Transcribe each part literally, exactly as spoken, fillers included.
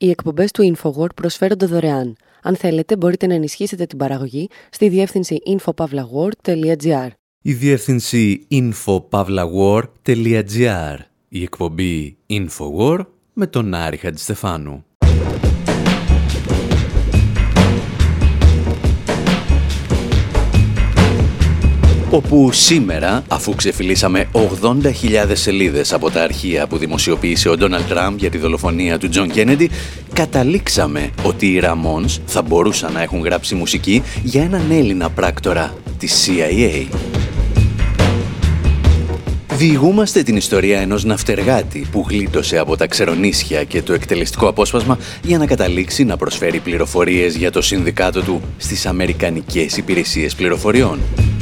Οι εκπομπές του InfoWar προσφέρονται δωρεάν. Αν θέλετε, μπορείτε να ενισχύσετε την παραγωγή στη διεύθυνση info pavla war τελεία gr. Η διεύθυνση info pavla war τελεία gr. Η εκπομπή InfoWar με τον Άρη Χατζηστεφάνου. Όπου σήμερα, αφού ξεφυλίσαμε ογδόντα χιλιάδες σελίδες από τα αρχεία που δημοσιοποίησε ο Ντόναλντ Τραμπ για τη δολοφονία του Τζον Κέννεντι, καταλήξαμε ότι οι Ramones θα μπορούσαν να έχουν γράψει μουσική για έναν Έλληνα πράκτορα της σι άι έι. Διηγούμαστε την ιστορία ενός ναυτεργάτη που γλίτωσε από τα ξερονήσια και το εκτελεστικό απόσπασμα για να καταλήξει να προσφέρει πληροφορίες για το συνδικάτο του στις Αμερικανικές Υπηρεσίες Πληροφοριών.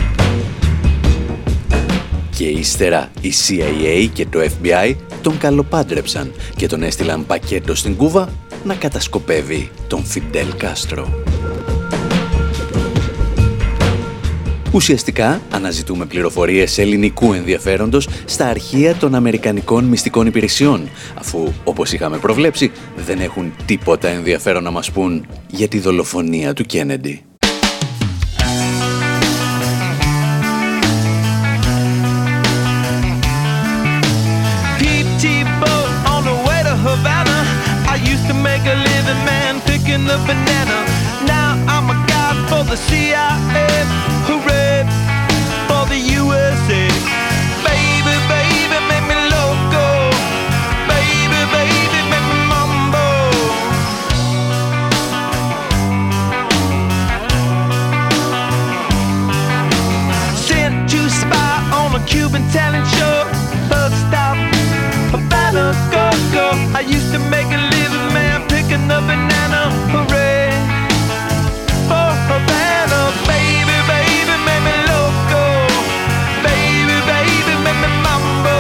Και ύστερα η σι άι έι και το εφ μπι άι τον καλοπάντρεψαν και τον έστειλαν πακέτο στην Κούβα να κατασκοπεύει τον Φιντέλ Κάστρο. Ουσιαστικά αναζητούμε πληροφορίες ελληνικού ενδιαφέροντος στα αρχεία των Αμερικανικών Μυστικών Υπηρεσιών, αφού, όπως είχαμε προβλέψει, δεν έχουν τίποτα ενδιαφέρον να μας πούν για τη δολοφονία του Κέννεντι. The banana. Now I'm a guy for the σι άι έι. Hooray for the γιου ες έι. Baby, baby, make me loco. Baby, baby, make me mambo. Sent to spy on a Cuban talent show. Bus stop, Havana, go, go. I used to make a living, man, picking up banana. Hooray for Havana, baby, baby, make me loco. Baby, baby, make me mambo.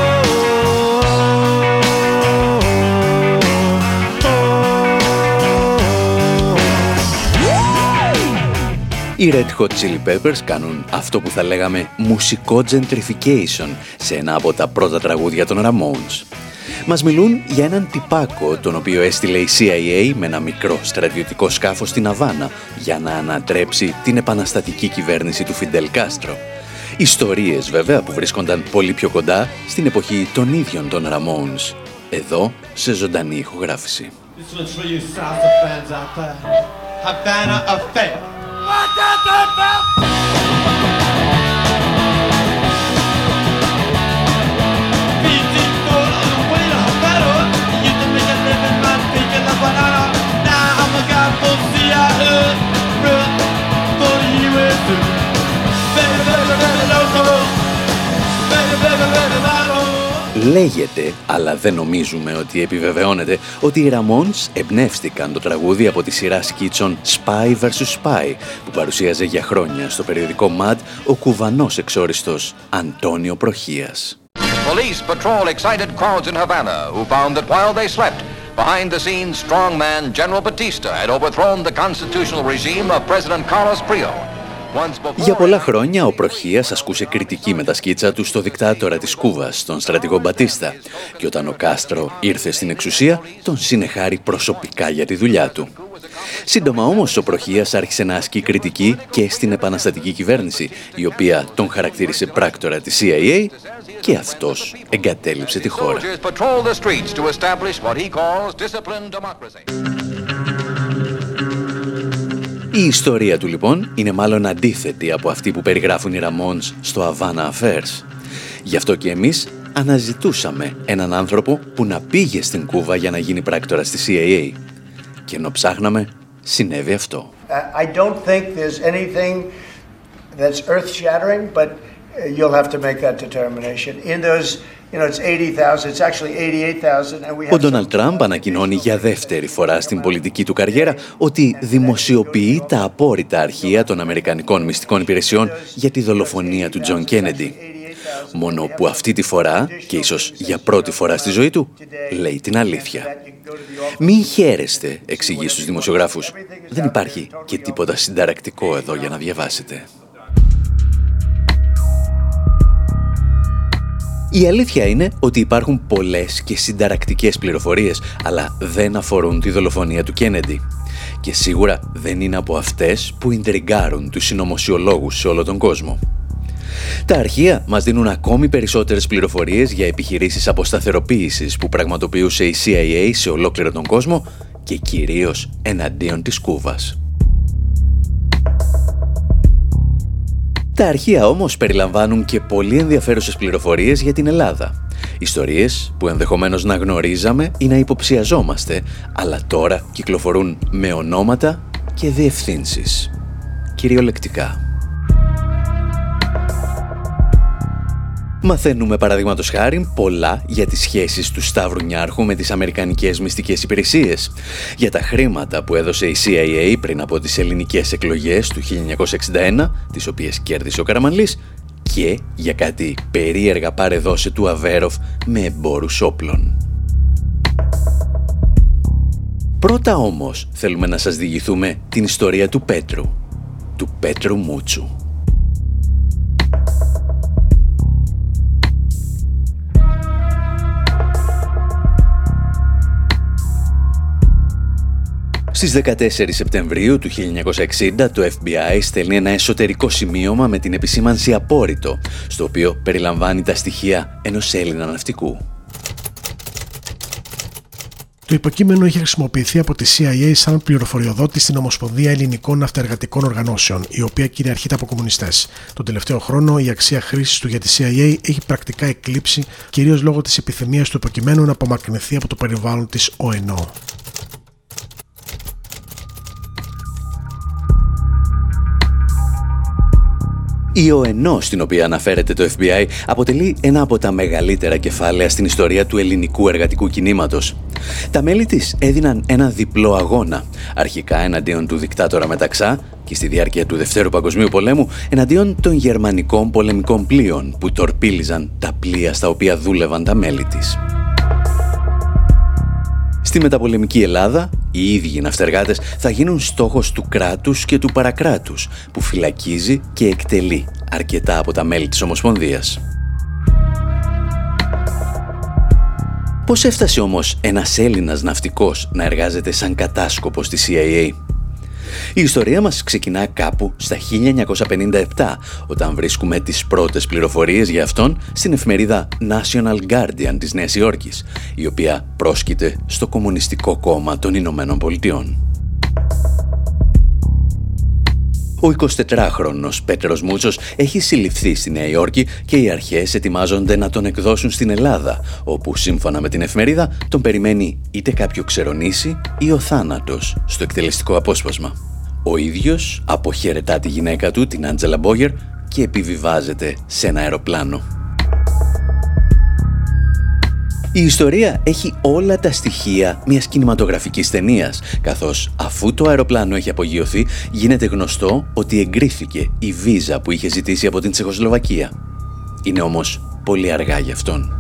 Οι Red Hot Chili Peppers κάνουν αυτό που θα λέγαμε μουσικό gentrification σε ένα από τα πρώτα τραγούδια των Ramones. Μας μιλούν για έναν τυπάκο τον οποίο έστειλε η σι άι έι με ένα μικρό στρατιωτικό σκάφος στην Αβάνα για να ανατρέψει την επαναστατική κυβέρνηση του Φιντέλ Κάστρο. Ιστορίες βέβαια που βρίσκονταν πολύ πιο κοντά στην εποχή των ίδιων των Ramones. Εδώ σε ζωντανή ηχογράφηση. Λέγεται, αλλά δεν νομίζουμε ότι επιβεβαιώνεται, ότι οι Ramones εμπνεύστηκαν το τραγούδι από τη σειρά σκίτσων Spy βέρσους. Spy που παρουσίαζε για χρόνια στο περιοδικό Mad ο κουβανός εξόριστος Αντώνιο Προχίας. Police patrol excited crowds in Havana who found that while they slept, behind the scenes strongman General Batista had overthrown the constitutional regime of President Carlos Prio. Για πολλά χρόνια ο Προχίας ασκούσε κριτική με τα σκίτσα του στο δικτάτορα της Κούβας, τον στρατηγό Μπατίστα, και όταν ο Κάστρο ήρθε στην εξουσία, τον συνεχάρει προσωπικά για τη δουλειά του. Σύντομα όμως ο Προχίας άρχισε να ασκεί κριτική και στην επαναστατική κυβέρνηση, η οποία τον χαρακτήρισε πράκτορα της σι άι έι, και αυτός εγκατέλειψε τη χώρα. Η ιστορία του λοιπόν είναι μάλλον αντίθετη από αυτή που περιγράφουν οι Ramones στο Havana Affairs. Γι' αυτό και εμείς αναζητούσαμε έναν άνθρωπο που να πήγε στην Κούβα για να γίνει πράκτορας της σι άι έι. Και ενώ ψάχναμε, συνέβη αυτό. I don't think there's anything that's earth-shattering, but you'll have to make that determination. In those You know, it's eighty thousand, it's actually eighty-eight thousand, and we have... Ο Ντόναλντ Τραμπ ανακοινώνει για δεύτερη φορά στην πολιτική του καριέρα ότι δημοσιοποιεί τα απόρριτα αρχεία των Αμερικανικών Μυστικών Υπηρεσιών για τη δολοφονία του Τζον Κέννεντι. Μόνο που αυτή τη φορά, και ίσως για πρώτη φορά στη ζωή του, λέει την αλήθεια. Μην χαίρεστε, εξηγεί στους δημοσιογράφους. Δεν υπάρχει και τίποτα συνταρακτικό εδώ για να διαβάσετε. Η αλήθεια είναι ότι υπάρχουν πολλές και συνταρακτικές πληροφορίες, αλλά δεν αφορούν τη δολοφονία του Κέννεντι. Και σίγουρα δεν είναι από αυτές που ιντριγκάρουν τους συνωμοσιολόγους σε όλο τον κόσμο. Τα αρχεία μας δίνουν ακόμη περισσότερες πληροφορίες για επιχειρήσεις αποσταθεροποίησης που πραγματοποιούσε η σι άι έι σε ολόκληρο τον κόσμο και κυρίως εναντίον της Κούβας. Τα αρχεία όμως περιλαμβάνουν και πολύ ενδιαφέρουσες πληροφορίες για την Ελλάδα. Ιστορίες που ενδεχομένως να γνωρίζαμε ή να υποψιαζόμαστε, αλλά τώρα κυκλοφορούν με ονόματα και διευθύνσεις. Κυριολεκτικά. Μαθαίνουμε παραδείγματος χάριν πολλά για τις σχέσεις του Σταυρουνιάρχου με τις αμερικανικές μυστικές υπηρεσίες, για τα χρήματα που έδωσε η σι άι έι πριν από τις ελληνικές εκλογές του χίλια εννιακόσια εξήντα ένα, τις οποίες κέρδισε ο Καραμανλής, και για κάτι περίεργα πάρε-δώσε του Αβέροφ με εμπόρους όπλων. Πρώτα όμως θέλουμε να σας διηγηθούμε την ιστορία του Πέτρου, του Πέτρου Μούτσου. Στις δεκατέσσερις Σεπτεμβρίου του χίλια εννιακόσια εξήντα το εφ μπι άι στέλνει ένα εσωτερικό σημείωμα με την επισήμανση απόρριτο, στο οποίο περιλαμβάνει τα στοιχεία ενός Έλληνα ναυτικού. Το υποκείμενο είχε χρησιμοποιηθεί από τη σι άι έι σαν πληροφοριοδότη στην Ομοσπονδία Ελληνικών Ναυτεργατικών Οργανώσεων, η οποία κυριαρχείται από κομμουνιστές. Τον τελευταίο χρόνο η αξία χρήσης του για τη σι άι έι έχει πρακτικά εκλείψει, κυρίως λόγω της επιθυμίας του υποκειμένου να απομακρυνθεί από το περιβάλλον της ο εν ο. Η ο εν ο, στην οποία αναφέρεται το εφ μπι άι, αποτελεί ένα από τα μεγαλύτερα κεφάλαια στην ιστορία του ελληνικού εργατικού κινήματος. Τα μέλη της έδιναν ένα διπλό αγώνα, αρχικά εναντίον του δικτάτορα Μεταξά και στη διάρκεια του Δευτέρου Παγκοσμίου Πολέμου εναντίον των γερμανικών πολεμικών πλοίων που τορπίλιζαν τα πλοία στα οποία δούλευαν τα μέλη της. Στη μεταπολεμική Ελλάδα, οι ίδιοι ναυτεργάτες θα γίνουν στόχος του κράτους και του παρακράτους, που φυλακίζει και εκτελεί αρκετά από τα μέλη της Ομοσπονδίας. Πώς έφτασε όμως ένας Έλληνας ναυτικός να εργάζεται σαν κατάσκοπος στη σι άι έι? Η ιστορία μας ξεκινά κάπου στα χίλια εννιακόσια πενήντα επτά, όταν βρίσκουμε τις πρώτες πληροφορίες για αυτόν στην εφημερίδα National Guardian της Νέας Υόρκης, η οποία πρόσκειται στο Κομμουνιστικό Κόμμα των Ηνωμένων Πολιτειών. Ο εικοσιτετράχρονος Πέτρος Μούτσος έχει συλληφθεί στη Νέα Υόρκη και οι αρχές ετοιμάζονται να τον εκδώσουν στην Ελλάδα, όπου σύμφωνα με την εφημερίδα τον περιμένει είτε κάποιο ξερονήσι ή ο θάνατος στο εκτελεστικό απόσπασμα. Ο ίδιος αποχαιρετά τη γυναίκα του, την Άντζελα Μπόγερ, και επιβιβάζεται σε ένα αεροπλάνο. Η ιστορία έχει όλα τα στοιχεία μιας κινηματογραφικής ταινίας, καθώς αφού το αεροπλάνο έχει απογειωθεί, γίνεται γνωστό ότι εγκρίθηκε η βίζα που είχε ζητήσει από την Τσεχοσλοβακία. Είναι όμως πολύ αργά γι' αυτόν.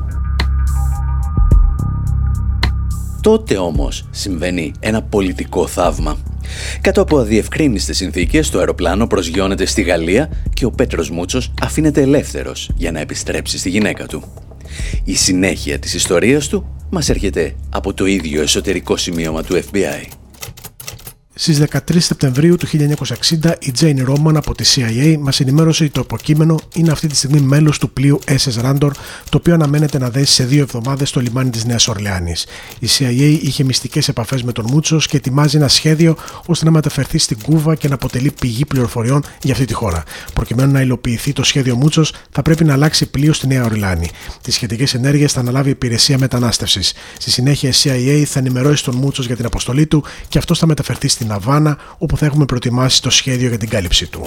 Τότε όμως συμβαίνει ένα πολιτικό θαύμα. Κάτω από αδιευκρίνιστες συνθήκες, το αεροπλάνο προσγειώνεται στη Γαλλία και ο Πέτρος Μούτσος αφήνεται ελεύθερος για να επιστρέψει στη γυναίκα του. Η συνέχεια της ιστορίας του μας έρχεται από το ίδιο εσωτερικό σημείωμα του εφ μπι άι. Στις δεκατρείς Σεπτεμβρίου του χίλια εννιακόσια εξήντα, η Τζέιν Ρόμαν από τη σι άι έι μας ενημέρωσε ότι το υποκείμενο είναι αυτή τη στιγμή μέλος του πλοίου ες ες Randor, το οποίο αναμένεται να δέσει σε δύο εβδομάδες στο λιμάνι της Νέας Ορλεάνης. Η σι άι έι είχε μυστικές επαφές με τον Μούτσος και ετοιμάζει ένα σχέδιο ώστε να μεταφερθεί στην Κούβα και να αποτελεί πηγή πληροφοριών για αυτή τη χώρα. Προκειμένου να υλοποιηθεί το σχέδιο Μούτσος, θα πρέπει να αλλάξει πλοίο στη Νέα Ορλεάνη. Τις σχετικές ενέργειες θα αναλάβει η υπηρεσία μετανάστευσης. Στη συνέχεια, η σι άι έι θα ενημερώσει τον Μούτσος για την αποστολή του και αυτός θα μεταφερθεί στην Αβάνα, όπου θα έχουμε προετοιμάσει το σχέδιο για την κάλυψη του.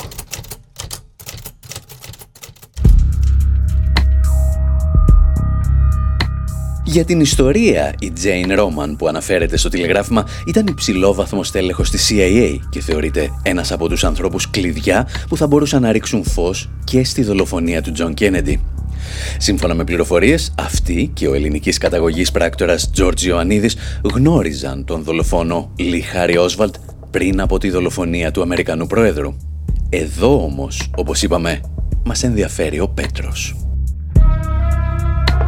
Για την ιστορία, η Τζέιν Ρόμαν που αναφέρεται στο τηλεγράφημα ήταν υψηλόβαθμος τέλεχος της σι άι έι και θεωρείται ένας από τους ανθρώπους κλειδιά που θα μπορούσαν να ρίξουν φως και στη δολοφονία του Τζον Κέννεντι. Σύμφωνα με πληροφορίες, αυτή και ο ελληνικής καταγωγής πράκτορας Τζόρτζ Ιωαννίδης γνώριζαν τον δολοφόνο Λι Χάρι Όσβαλντ πριν από τη δολοφονία του Αμερικανού Προέδρου. Εδώ όμως, όπως είπαμε, μας ενδιαφέρει ο Πέτρος.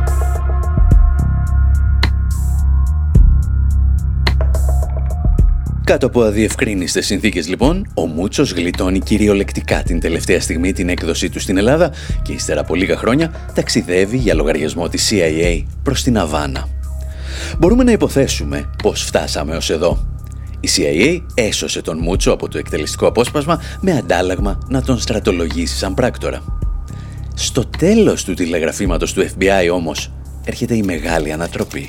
Κάτω από αδιευκρίνιστες συνθήκες λοιπόν, ο Μούτσος γλιτώνει κυριολεκτικά την τελευταία στιγμή την έκδοσή του στην Ελλάδα και ύστερα από λίγα χρόνια ταξιδεύει για λογαριασμό της σι άι έι προς την Αβάνα. Μπορούμε να υποθέσουμε πώς φτάσαμε ως εδώ. Η σι άι έι έσωσε τον Μούτσο από το εκτελεστικό απόσπασμα με αντάλλαγμα να τον στρατολογήσει σαν πράκτορα. Στο τέλος του τηλεγραφήματος του εφ μπι άι όμως έρχεται η μεγάλη ανατροπή.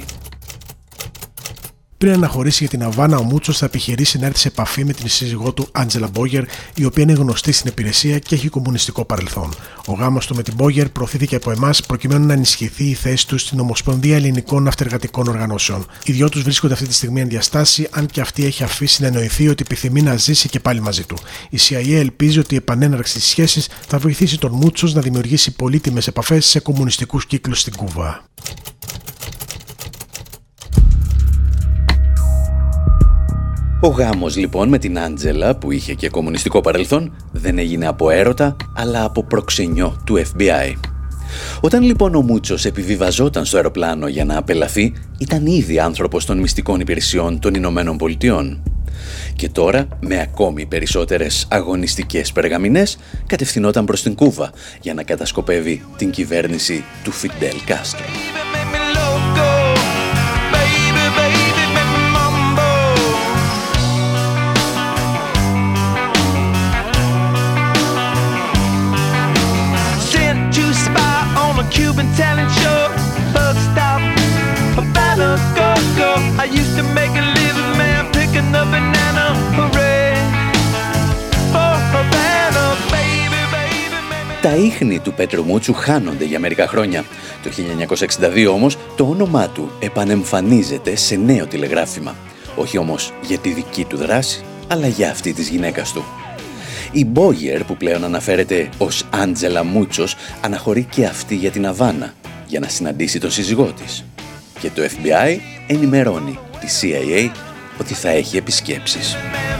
Πριν αναχωρήσει για την Αβάνα, ο Μούτσος θα επιχειρήσει να έρθει σε επαφή με την σύζυγό του, Άντζελα Μπόγερ, η οποία είναι γνωστή στην υπηρεσία και έχει κομμουνιστικό παρελθόν. Ο γάμος του με την Μπόγερ προωθήθηκε από εμάς προκειμένου να ενισχυθεί η θέση του στην Ομοσπονδία Ελληνικών Ναυτεργατικών Οργανώσεων. Οι δυο τους βρίσκονται αυτή τη στιγμή εν διαστάση, αν και αυτή έχει αφήσει να εννοηθεί ότι επιθυμεί να ζήσει και πάλι μαζί του. Η σι άι έι ελπίζει ότι η επανέναρξη της σχέσης θα βοηθήσει τον Μούτσος να δημιουργήσει πολύτιμες επαφές σε κομμουνιστικούς κύκλους στην Κούβα. Ο γάμος λοιπόν με την Άντζελα, που είχε και κομμουνιστικό παρελθόν, δεν έγινε από έρωτα, αλλά από προξενιό του εφ μπι άι. Όταν λοιπόν ο Μούτσος επιβιβαζόταν στο αεροπλάνο για να απελαθεί, ήταν ήδη άνθρωπος των μυστικών υπηρεσιών των Ηνωμένων Πολιτειών. Και τώρα, με ακόμη περισσότερες αγωνιστικές περγαμηνές, κατευθυνόταν προς την Κούβα για να κατασκοπεύει την κυβέρνηση του Φιντέλ Κάστρο. Cuban talent show, bug stop, Havana, go, go. I used to make a living, man, picking up banana, hooray, for Havana, baby, baby, baby. Τα ίχνη του Πέτρου Μούτσου χάνονται για μερικά χρόνια. Το χίλια εννιακόσια εξήντα δύο όμως το όνομά του επανεμφανίζεται σε νέο τηλεγράφημα. Όχι όμως για τη δική του δράση, αλλά για αυτή της γυναίκας του. Η Μπόγερ, που πλέον αναφέρεται ως Άντζελα Μούτσος, αναχωρεί και αυτή για την Αβάνα για να συναντήσει τον σύζυγό της. Και το εφ μπι άι ενημερώνει τη σι άι έι ότι θα έχει επισκέψεις.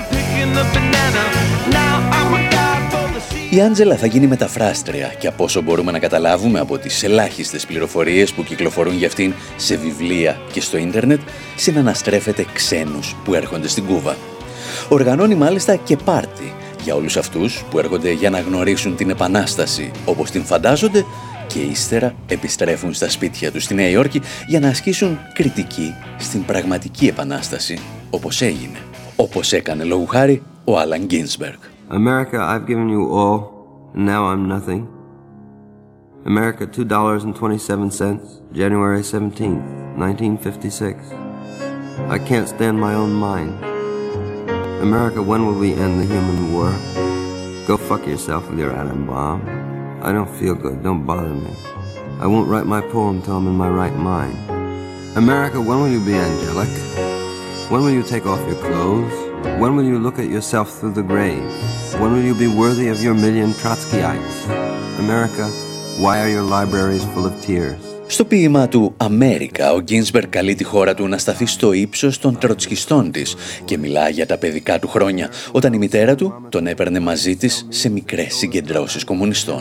Η Άντζελα θα γίνει μεταφράστρια και από όσο μπορούμε να καταλάβουμε από τις ελάχιστες πληροφορίες που κυκλοφορούν για αυτήν σε βιβλία και στο ίντερνετ, συναναστρέφεται ξένους που έρχονται στην Κούβα. Οργανώνει μάλιστα και πάρτι για όλους αυτούς που έρχονται για να γνωρίσουν την Επανάσταση όπως την φαντάζονται και ύστερα επιστρέφουν στα σπίτια τους στη Νέα Υόρκη για να ασκήσουν κριτική στην πραγματική Επανάσταση όπως έγινε. Όπως έκανε λόγου χάρη ο Άλαν Γκίνσμπεργκ. America, I've given you all, and now I'm nothing. America, two dollars and twenty-seven cents, January seventeenth, nineteen fifty-six. I can't stand my own mind. America, when will we end the human war? Go fuck yourself with your atom bomb. I don't feel good, don't bother me. I won't write my poem till I'm in my right mind. America, when will you be angelic? When will you take off your clothes? When will you look at yourself through the grave? When will you be worthy of your million Trotskyites? America, why are your libraries full of tears? Στο ποίημα του «Αμέρικα», ο Γκίνσμπεργκ καλεί τη χώρα του να σταθεί στο ύψος των τροτσκιστών της και μιλά για τα παιδικά του χρόνια, όταν η μητέρα του τον έπαιρνε μαζί της σε μικρές συγκεντρώσεις κομμουνιστών.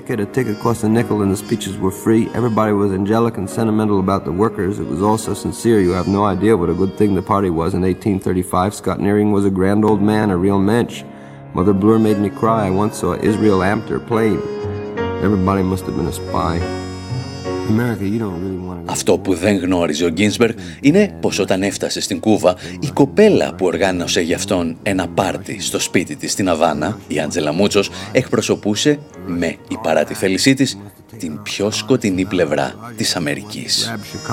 Αυτό που δεν γνώριζε ο Γκίνσμπεργκ είναι πως όταν έφτασε στην Κούβα, η κοπέλα που οργάνωσε για αυτόν ένα πάρτι στο σπίτι της στην Αβάνα, η Άντζελα Μούτσος, εκπροσωπούσε με η παρά τη θέλησή της την πιο σκοτεινή πλευρά της Αμερικής.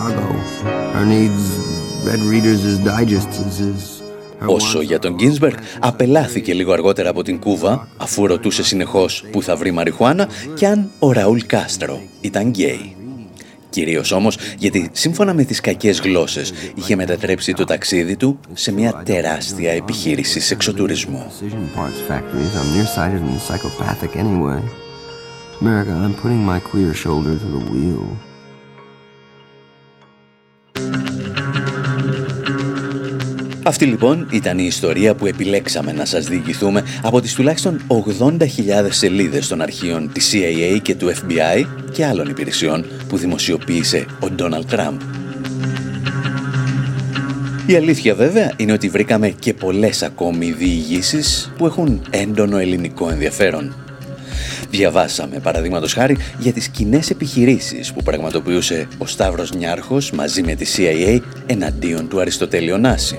Όσο για τον Γκίνσμπεργκ, απελάθηκε λίγο αργότερα από την Κούβα, αφού ρωτούσε συνεχώς που θα βρει μαριχουάνα και αν ο Ραούλ Κάστρο ήταν γκέι. Κυρίως όμως γιατί σύμφωνα με τις κακές γλώσσες είχε μετατρέψει το ταξίδι του σε μια τεράστια επιχείρηση σεξοτουρισμού. Αυτή λοιπόν ήταν η ιστορία που επιλέξαμε να σας διηγηθούμε από τις τουλάχιστον ογδόντα χιλιάδες σελίδες των αρχείων της σι άι έι και του εφ μπι άι και άλλων υπηρεσιών που δημοσιοποίησε ο Ντόναλντ Τραμπ. Η αλήθεια βέβαια είναι ότι βρήκαμε και πολλές ακόμη διηγήσεις που έχουν έντονο ελληνικό ενδιαφέρον. Διαβάσαμε, παραδείγματος χάρη, για τις κοινές επιχειρήσεις που πραγματοποιούσε ο Σταύρος Νιάρχος μαζί με τη σι άι έι εναντίον του Αριστοτέλη Ωνάση.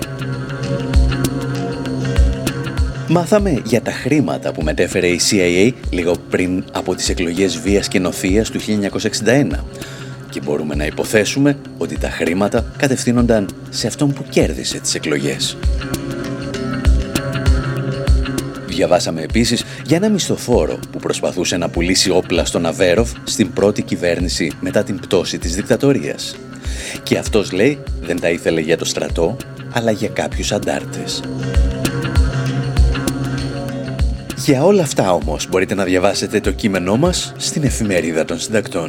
Μάθαμε για τα χρήματα που μετέφερε η σι άι έι λίγο πριν από τις εκλογές βίας και νοθείας του χίλια εννιακόσια εξήντα ένα και μπορούμε να υποθέσουμε ότι τα χρήματα κατευθύνονταν σε αυτόν που κέρδισε τις εκλογές. Διαβάσαμε επίσης για ένα μισθοφόρο που προσπαθούσε να πουλήσει όπλα στον Αβέροφ στην πρώτη κυβέρνηση μετά την πτώση της δικτατορίας. Και αυτός, λέει, δεν τα ήθελε για το στρατό, αλλά για κάποιους αντάρτες. Για όλα αυτά όμως μπορείτε να διαβάσετε το κείμενό μας στην Εφημερίδα των Συντακτών.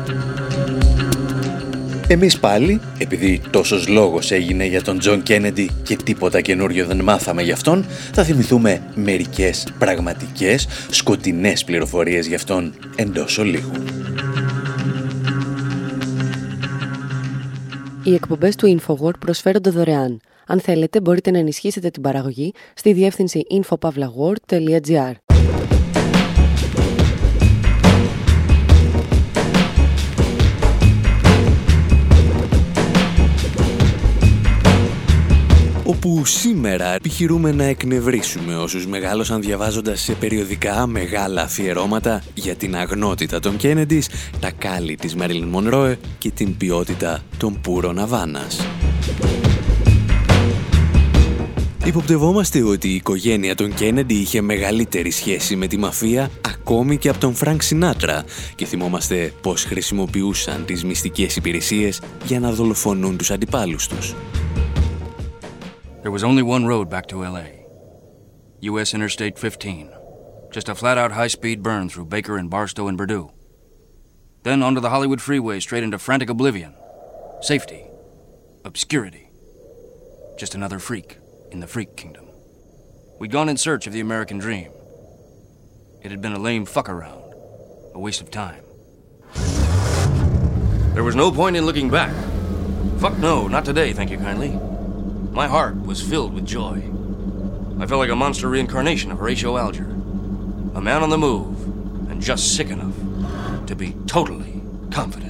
Εμείς πάλι, επειδή τόσος λόγος έγινε για τον Τζον Κέννεντι και τίποτα καινούριο δεν μάθαμε γι' αυτόν, θα θυμηθούμε μερικές πραγματικές σκοτεινές πληροφορίες γι' αυτόν εντός ολίγου. Οι εκπομπές του InfoWord προσφέρονται δωρεάν. Αν θέλετε μπορείτε να ενισχύσετε την παραγωγή στη διεύθυνση info pavlagor τελεία gr. Όπου σήμερα επιχειρούμε να εκνευρίσουμε όσους μεγάλωσαν διαβάζοντας σε περιοδικά μεγάλα αφιερώματα για την αγνότητα των Κέννεντις, τα κάλλη της Μάριλιν Μονρόε και την ποιότητα των πούρων Αβάνας. Υποπτευόμαστε ότι η οικογένεια των Κέννεντι είχε μεγαλύτερη σχέση με τη μαφία ακόμη και από τον Φρανκ Σινάτρα και θυμόμαστε πως χρησιμοποιούσαν τις μυστικές υπηρεσίες για να δολοφονούν τους αντιπάλους τους. There was only one road back to L A. U S Interstate fifteen. Just a flat-out high-speed burn through Baker and Barstow and Purdue. Then onto the Hollywood freeway straight into frantic oblivion. Safety. Obscurity. Just another freak in the freak kingdom. We'd gone in search of the American dream. It had been a lame fuck-around. A waste of time. There was no point in looking back. Fuck no, not today, thank you kindly. My heart was filled with joy. I felt like a monster reincarnation of Horatio Alger. A man on the move, and just sick enough to be totally confident.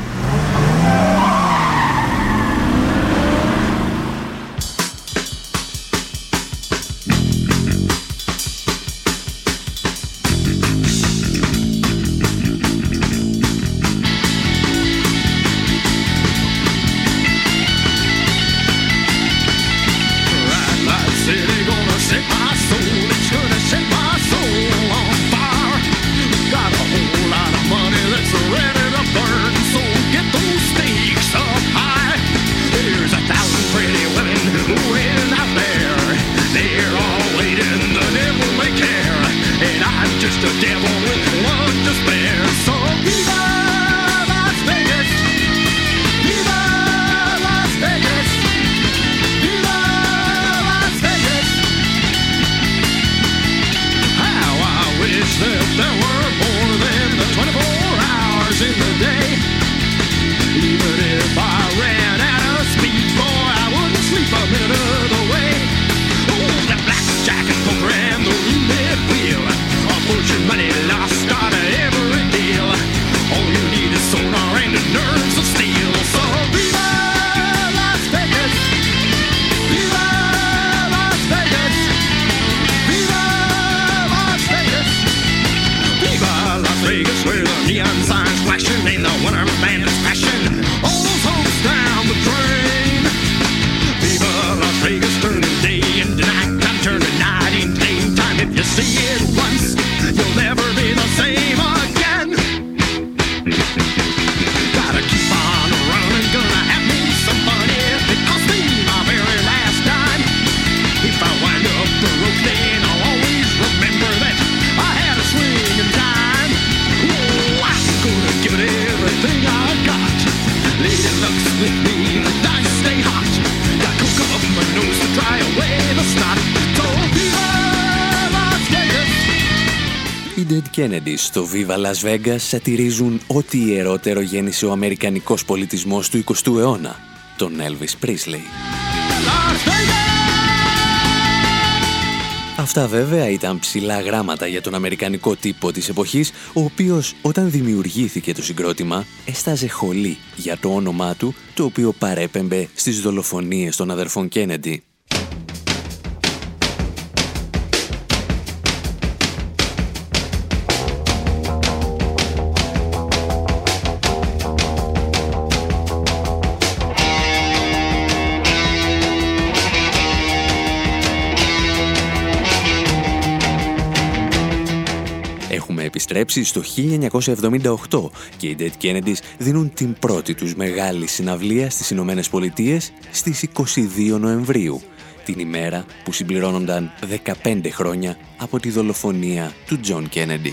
Kennedy στο Viva Las Vegas σατυρίζουν ό,τι ιερότερο γέννησε ο αμερικανικός πολιτισμός του εικοστού αιώνα, τον Elvis Presley. Αυτά βέβαια ήταν ψηλά γράμματα για τον αμερικανικό τύπο της εποχής, ο οποίος όταν δημιουργήθηκε το συγκρότημα έσταζε χολή για το όνομά του, το οποίο παρέπεμπε στις δολοφονίες των αδερφών Κέννεντι. Έχουμε επιστρέψει στο χίλια εννιακόσια εβδομήντα οκτώ και οι Dead Kennedys δίνουν την πρώτη τους μεγάλη συναυλία στις Ηνωμένες Πολιτείες στις είκοσι δύο Νοεμβρίου, την ημέρα που συμπληρώνονταν δεκαπέντε χρόνια από τη δολοφονία του Τζον Κέννεντι.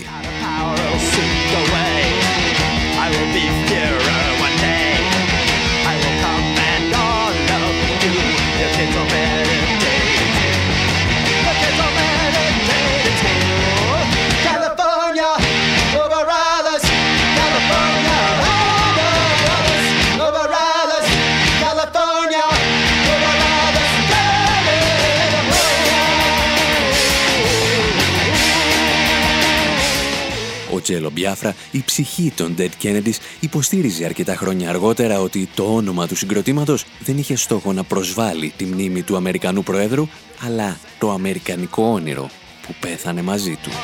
Ο Τζέλο Μπιάφρα, η ψυχή των Dead Kennedys, υποστήριζε αρκετά χρόνια αργότερα ότι το όνομα του συγκροτήματος δεν είχε στόχο να προσβάλλει τη μνήμη του Αμερικανού Προέδρου, αλλά το αμερικανικό όνειρο που πέθανε μαζί του.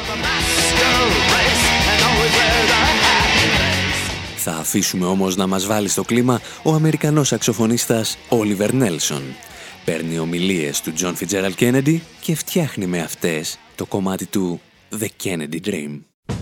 Θα αφήσουμε όμως να μας βάλει στο κλίμα ο Αμερικανός σαξοφωνίστας Oliver Nelson. Παίρνει ομιλίες του John Fitzgerald Kennedy και φτιάχνει με αυτές το κομμάτι του The Kennedy Dream.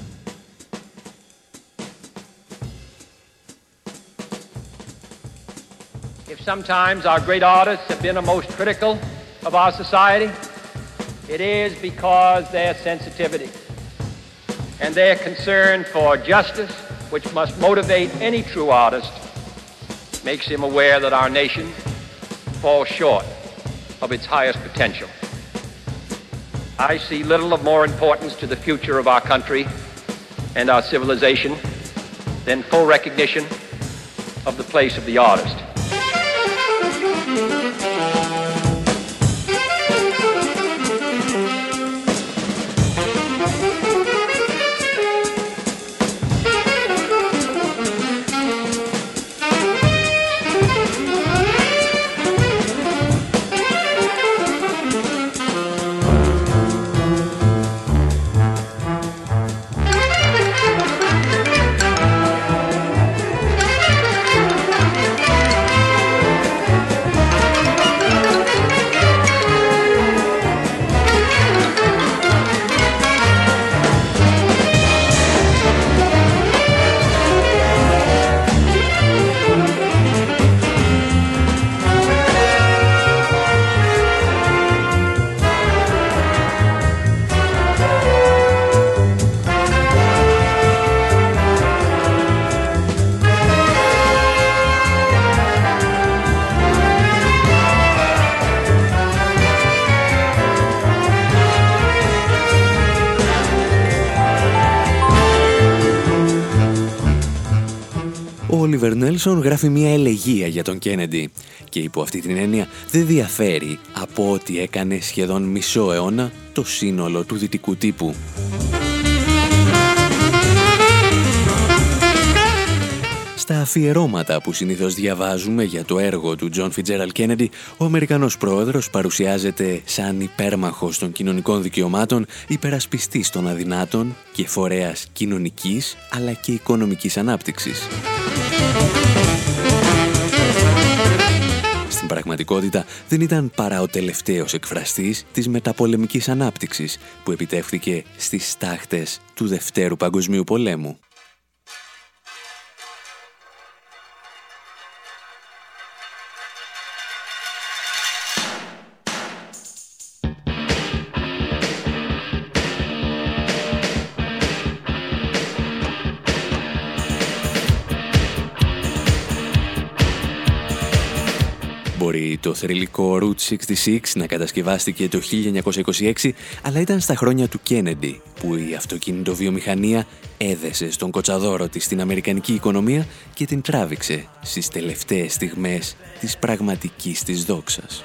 If sometimes our great artists have been the most critical of our society, it is because their sensitivity and their concern for justice, which must motivate any true artist, makes him aware that our nation falls short of its highest potential. I see little of more importance to the future of our country and our civilization than full recognition of the place of the artist. Ο Όλιβερ Νέλσον γράφει μια ελεγεία για τον Κέννεντι και υπό αυτή την έννοια δεν διαφέρει από ό,τι έκανε σχεδόν μισό αιώνα το σύνολο του δυτικού τύπου. Στα αφιερώματα που συνήθως διαβάζουμε για το έργο του John Fitzgerald Kennedy, ο Αμερικανός πρόεδρος παρουσιάζεται σαν υπέρμαχος των κοινωνικών δικαιωμάτων, υπερασπιστής των αδυνάτων και φορέας κοινωνικής αλλά και οικονομικής ανάπτυξης. Στην πραγματικότητα δεν ήταν παρά ο τελευταίος εκφραστής της μεταπολεμικής ανάπτυξης που επιτεύχθηκε στις στάχτες του Δευτέρου Παγκοσμίου Πολέμου. Μπορεί το θρυλικό Route εξήντα έξι να κατασκευάστηκε το χίλια εννιακόσια είκοσι έξι, αλλά ήταν στα χρόνια του Κέννεντι που η αυτοκινητοβιομηχανία έδεσε στον κοτσαδόρο της στην αμερικανική οικονομία και την τράβηξε στις τελευταίες στιγμές της πραγματικής της δόξας.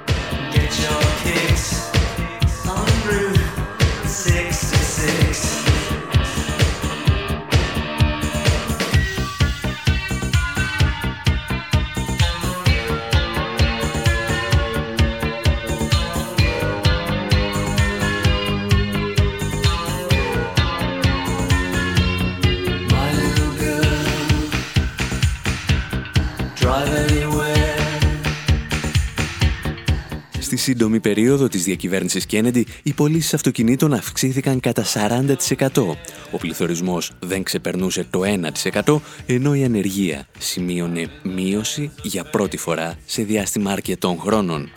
Στη σύντομη περίοδο της διακυβέρνησης Κέννεντι, οι πωλήσεις αυτοκινήτων αυξήθηκαν κατά σαράντα τοις εκατό. Ο πληθωρισμός δεν ξεπερνούσε το ένα τοις εκατό, ενώ η ανεργία σημείωνε μείωση για πρώτη φορά σε διάστημα αρκετών χρόνων.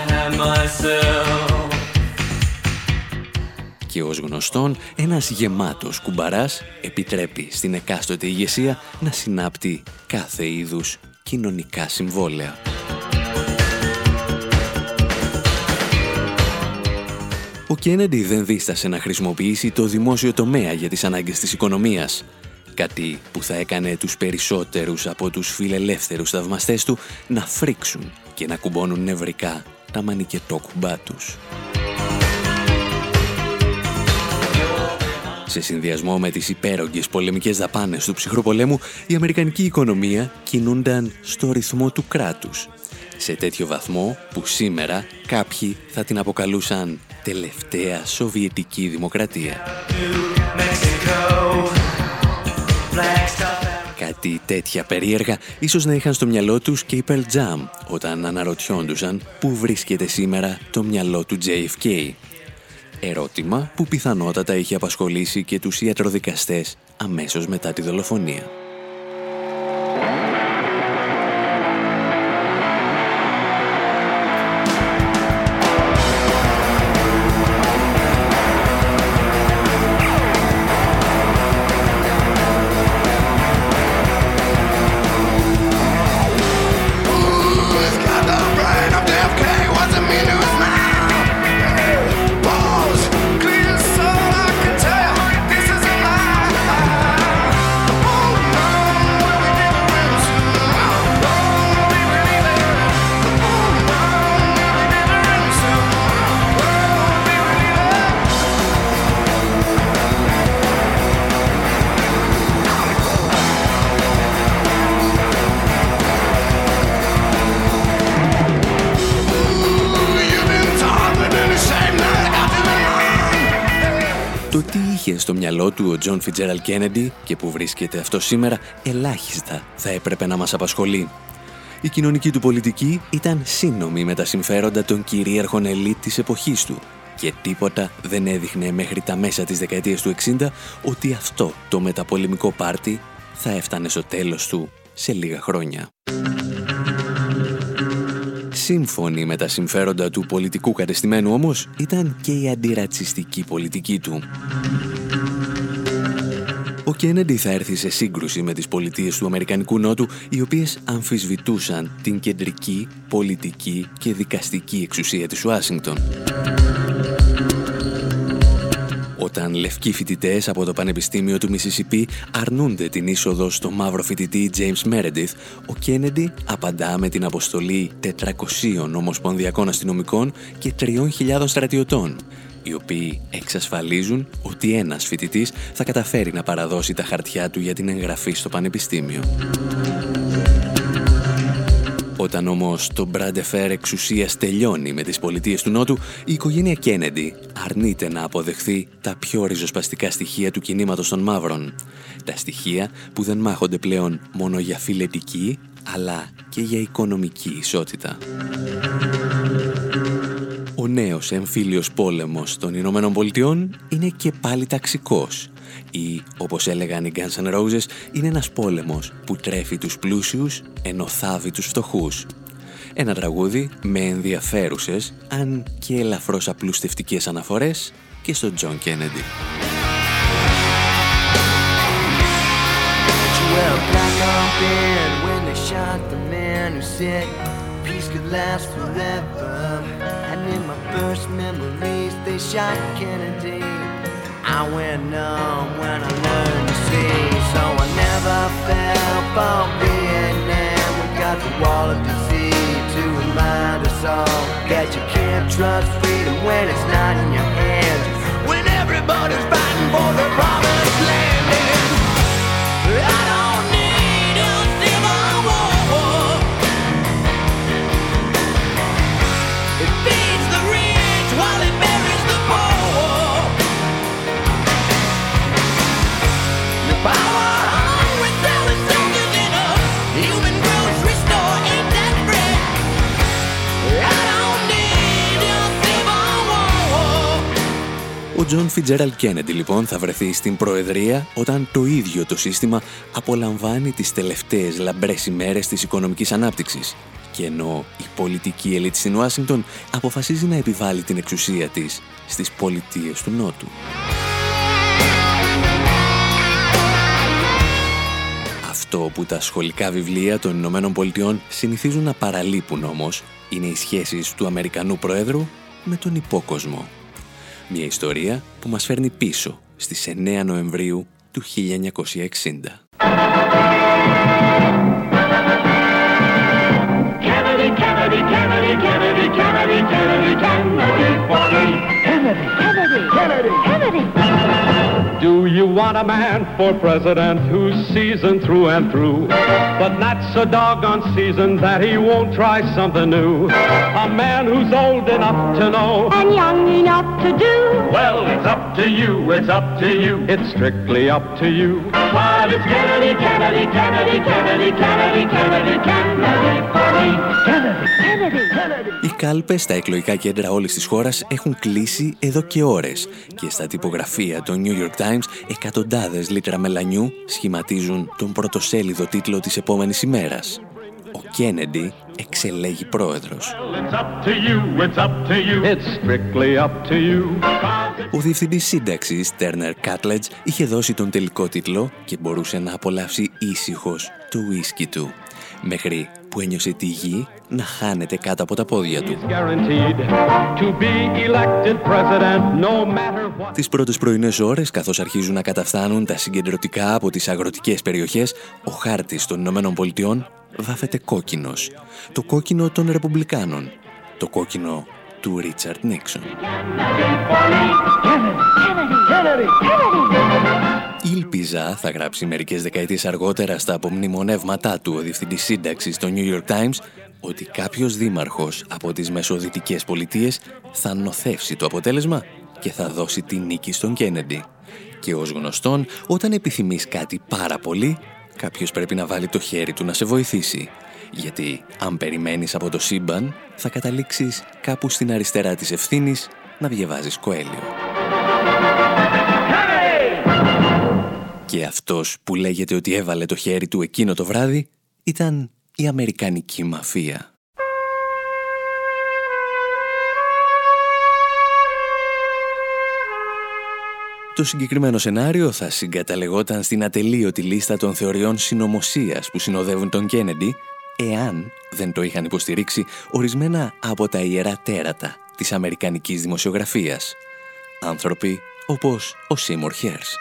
Και ως γνωστόν, ένας γεμάτος κουμπαράς επιτρέπει στην εκάστοτε ηγεσία να συνάπτει κάθε είδους κοινωνικά συμβόλαια. Ο Κέννεντι δεν δίστασε να χρησιμοποιήσει το δημόσιο τομέα για τις ανάγκες της οικονομίας, κάτι που θα έκανε τους περισσότερους από τους φιλελεύθερους θαυμαστές του να φρίξουν και να κουμπώνουν νευρικά τα μανικετόκουμπά τους. Σε συνδυασμό με τις υπέρογγες πολεμικές δαπάνες του ψυχροπολέμου, η αμερικανική οικονομία κινούνταν στο ρυθμό του κράτους, σε τέτοιο βαθμό που σήμερα κάποιοι θα την αποκαλούσαν τελευταία σοβιετική δημοκρατία. Κάτι τέτοια περίεργα ίσως να είχαν στο μυαλό τους και οι Pearl Jam όταν αναρωτιόντουσαν πού βρίσκεται σήμερα το μυαλό του τζέι εφ κέι. Ερώτημα που πιθανότατα είχε απασχολήσει και τους ιατροδικαστές αμέσως μετά τη δολοφονία. Το τι είχε στο μυαλό του ο Τζον Φιτζέραλντ Κέννεντι και που βρίσκεται αυτό σήμερα, ελάχιστα θα έπρεπε να μας απασχολεί. Η κοινωνική του πολιτική ήταν σύνομη με τα συμφέροντα των κυρίαρχων ελίτ της εποχής του και τίποτα δεν έδειχνε μέχρι τα μέσα της δεκαετίας του εξήντα ότι αυτό το μεταπολεμικό πάρτι θα έφτανε στο τέλος του σε λίγα χρόνια. Σύμφωνη με τα συμφέροντα του πολιτικού κατεστημένου όμως ήταν και η αντιρατσιστική πολιτική του. Ο Κέννεντι θα έρθει σε σύγκρουση με τις πολιτείες του Αμερικανικού Νότου, οι οποίες αμφισβητούσαν την κεντρική, πολιτική και δικαστική εξουσία της Ουάσιγκτον. Όταν λευκοί φοιτητές από το Πανεπιστήμιο του Μισισιπί αρνούνται την είσοδο στο μαύρο φοιτητή James Meredith, ο Κέννεντι απαντά με την αποστολή τετρακοσίων ομοσπονδιακών αστυνομικών και τριών χιλιάδων στρατιωτών, οι οποίοι εξασφαλίζουν ότι ένας φοιτητής θα καταφέρει να παραδώσει τα χαρτιά του για την εγγραφή στο πανεπιστήμιο. Όταν όμως το μπραντεφέρ εξουσίας τελειώνει με τις πολιτείες του Νότου, η οικογένεια Κέννεντι αρνείται να αποδεχθεί τα πιο ριζοσπαστικά στοιχεία του κινήματος των μαύρων. Τα στοιχεία που δεν μάχονται πλέον μόνο για φιλετική, αλλά και για οικονομική ισότητα. Ο νέος εμφύλιος πόλεμος των Ηνωμένων Πολιτειών είναι και πάλι ταξικός. Ή, όπως έλεγαν οι Guns N' Roses, είναι ένας πόλεμος που τρέφει τους πλούσιους ενώ θάβει τους φτωχούς. Ένα τραγούδι με ενδιαφέρουσες, αν και ελαφρώς απλουστευτικές αναφορές και στο John Kennedy. Well, black on bed when they shot the man who said peace could last forever. And in my first memories, they shot Kennedy. I went numb when I learned to see. So I never fell for Vietnam. We got the wall of disease to remind us all that you can't trust freedom when it's not in your hands. When everybody's fighting for the promised land. And I don't need a civil war. It feeds the rich while it buries the poor. The power hungry selling soldiers in a human grocery store. Ain't that bread? I don't need a civil war. Ο Τζον Φιτζέραλντ Κέννεντι λοιπόν θα βρεθεί στην Προεδρία όταν το ίδιο το σύστημα απολαμβάνει τις τελευταίες λαμπρές ημέρες της οικονομικής ανάπτυξης και ενώ η πολιτική ελίτ στην Ουάσιγκτον αποφασίζει να επιβάλλει την εξουσία της στις πολιτείες του Νότου. Αυτό που τα σχολικά βιβλία των Ηνωμένων Πολιτειών συνηθίζουν να παραλείπουν όμως είναι οι σχέσεις του Αμερικανού Προέδρου με τον υπόκοσμο. Μια ιστορία που μας φέρνει πίσω στις εννέα Νοεμβρίου του χίλια εννιακόσια εξήντα. Kennedy, Kennedy, Kennedy, Kennedy, Kennedy, Kennedy, Kennedy, Kennedy, Kennedy, Kennedy. Do you want a man for president who's seasoned through and through, but not so doggone seasoned that he won't try something new? A man who's old enough to know and young enough to do. Well, it's up to you, it's up to you, it's strictly up to you. But it's Kennedy, Kennedy, Kennedy, Kennedy, Kennedy, Kennedy, Kennedy, Kennedy, Kennedy, Kennedy. Οι κάλπες στα εκλογικά κέντρα όλης της χώρας έχουν κλείσει εδώ και ώρες και στα τυπογραφεία των New York Times εκατοντάδες λίτρα μελανιού σχηματίζουν τον πρωτοσέλιδο τίτλο της επόμενης ημέρας. Ο Κέννεντι εξελέγει πρόεδρος. Ο διευθυντής σύνταξης, Τέρνερ Κάτλετζ, είχε δώσει τον τελικό τίτλο και μπορούσε να απολαύσει ήσυχος το ουίσκι του, μέχρι που ένιωσε τη γη να χάνεται κάτω από τα πόδια του. Τις πρώτες πρωινές ώρες, καθώς αρχίζουν να καταφθάνουν τα συγκεντρωτικά από τις αγροτικές περιοχές, ο χάρτης των Ηνωμένων Πολιτειών βάφεται κόκκινος. Το κόκκινο των Ρεπουμπλικάνων. Το κόκκινο του Ρίτσαρντ Νίξον. Ήλπιζα, θα γράψει μερικές δεκαετίες αργότερα στα απομνημονεύματά του ο διευθυντής σύνταξης στο New York Times, ότι κάποιος δήμαρχος από τις μεσοδυτικές πολιτείες θα νοθεύσει το αποτέλεσμα και θα δώσει τη νίκη στον Κέννεντι. Και ως γνωστόν, όταν επιθυμείς κάτι πάρα πολύ, κάποιος πρέπει να βάλει το χέρι του να σε βοηθήσει. Γιατί αν περιμένεις από το σύμπαν, θα καταλήξεις κάπου στην αριστερά της ευθύνης να διαβάζεις Κοέλιο. Και αυτός που λέγεται ότι έβαλε το χέρι του εκείνο το βράδυ ήταν η αμερικανική μαφία. Το συγκεκριμένο σενάριο θα συγκαταλεγόταν στην ατελείωτη λίστα των θεωριών συνωμοσίας που συνοδεύουν τον Κέννεντι, εάν δεν το είχαν υποστηρίξει ορισμένα από τα ιερά τέρατα της αμερικανικής δημοσιογραφίας. Άνθρωποι όπως ο Σίμορ Χέρς.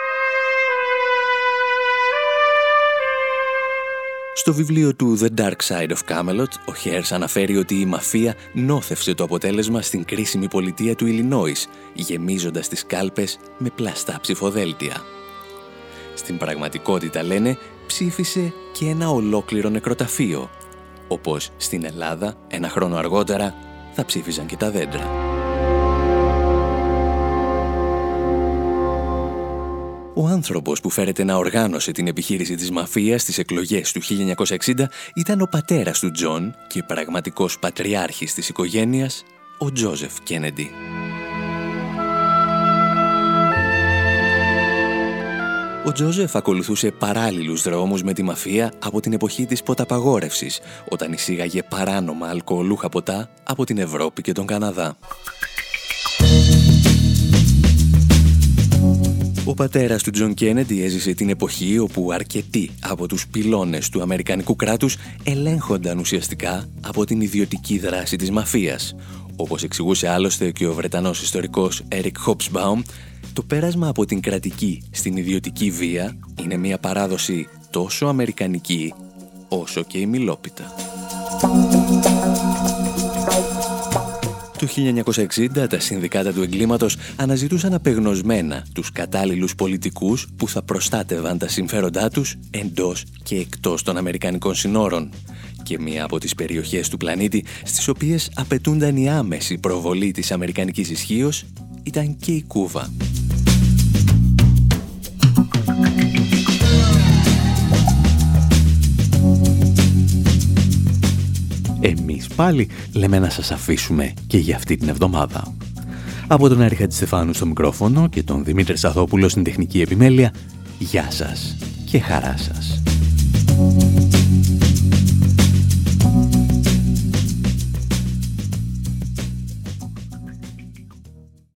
Στο βιβλίο του The Dark Side of Camelot, ο Χέρς αναφέρει ότι η μαφία νόθευσε το αποτέλεσμα στην κρίσιμη πολιτεία του Ιλινόης, γεμίζοντας τις κάλπες με πλαστά ψηφοδέλτια. Στην πραγματικότητα, λένε, ψήφισε και ένα ολόκληρο νεκροταφείο, όπως στην Ελλάδα, ένα χρόνο αργότερα, θα ψήφιζαν και τα δέντρα. Ο άνθρωπος που φέρεται να οργάνωσε την επιχείρηση της μαφίας στις εκλογές του χίλια εννιακόσια εξήντα ήταν ο πατέρας του Τζον και πραγματικός πατριάρχης της οικογένειας, ο Τζόζεφ Κέννεντι. Ο Τζόζεφ ακολουθούσε παράλληλους δρόμους με τη μαφία από την εποχή της ποταπαγόρευσης, όταν εισήγαγε παράνομα αλκοολούχα ποτά από την Ευρώπη και τον Καναδά. Ο πατέρας του Τζον Κένεντι έζησε την εποχή όπου αρκετοί από τους πυλώνες του αμερικανικού κράτους ελέγχονταν ουσιαστικά από την ιδιωτική δράση της μαφίας. Όπως εξηγούσε άλλωστε και ο Βρετανός ιστορικός Eric Hobsbawm, το πέρασμα από την κρατική στην ιδιωτική βία είναι μια παράδοση τόσο αμερικανική όσο και ημιλόπιτα. Το χίλια εννιακόσια εξήντα τα συνδικάτα του εγκλήματος αναζητούσαν απεγνωσμένα τους κατάλληλους πολιτικούς που θα προστάτευαν τα συμφέροντά τους εντός και εκτός των αμερικανικών συνόρων. Και μία από τις περιοχές του πλανήτη στις οποίες απαιτούνταν η άμεση προβολή της αμερικανικής ισχύος ήταν και η Κούβα. Εμείς πάλι λέμε να σας αφήσουμε και για αυτή την εβδομάδα. Από τον Άρη Χατζηστεφάνου στο μικρόφωνο και τον Δημήτρη Σαθόπουλο στην τεχνική επιμέλεια, γεια σας και χαρά σας.